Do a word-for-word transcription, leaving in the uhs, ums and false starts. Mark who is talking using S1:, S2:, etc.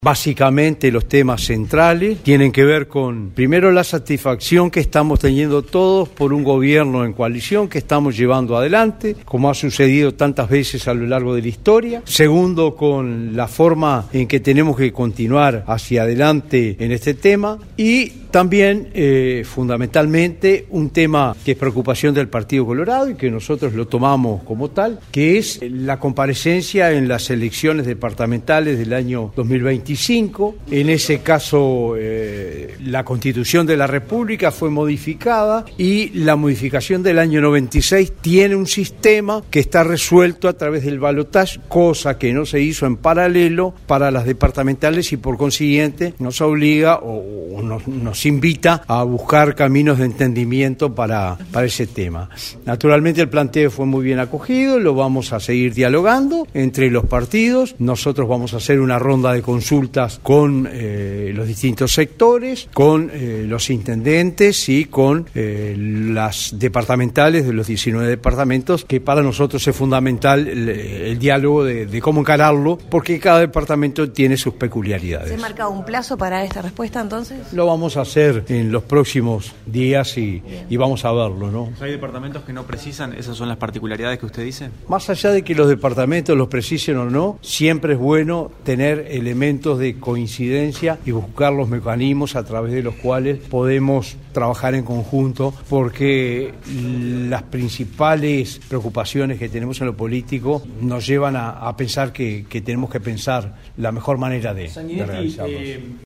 S1: Básicamente los temas centrales tienen que ver con, primero, la satisfacción que estamos teniendo todos por un gobierno en coalición que estamos llevando adelante, como ha sucedido tantas veces a lo largo de la historia. Segundo, con la forma en que tenemos que continuar hacia adelante en este tema. Y también, eh, fundamentalmente, un tema que es preocupación del Partido Colorado y que nosotros lo tomamos como tal, que es la comparecencia en las elecciones departamentales del año dos mil veinticinco. En ese caso, eh, la Constitución de la República fue modificada y la modificación del año noventa y seis tiene un sistema que está resuelto a través del balotaje, cosa que no se hizo en paralelo para las departamentales y por consiguiente nos obliga o, o nos, nos invita a buscar caminos de entendimiento para, para ese tema. Naturalmente el planteo fue muy bien acogido, lo vamos a seguir dialogando entre los partidos. Nosotros vamos a hacer una ronda de consultas con eh, los distintos sectores, con eh, los intendentes y con eh, las departamentales de los diecinueve departamentos, que para nosotros es fundamental el, el diálogo de, de cómo encararlo, porque cada departamento tiene sus peculiaridades.
S2: ¿Se marca un plazo para esta respuesta entonces?
S1: Lo vamos a hacer en los próximos días y, y vamos a verlo, ¿no?
S3: ¿Hay departamentos que no precisan? ¿Esas son las particularidades que usted dice?
S1: Más allá de que los departamentos los precisen o no, siempre es bueno tener elementos de coincidencia y buscar los mecanismos a través de los cuales podemos trabajar en conjunto, porque las principales preocupaciones que tenemos en lo político nos llevan a, a pensar que, que tenemos que pensar la mejor manera de, de realizarlos.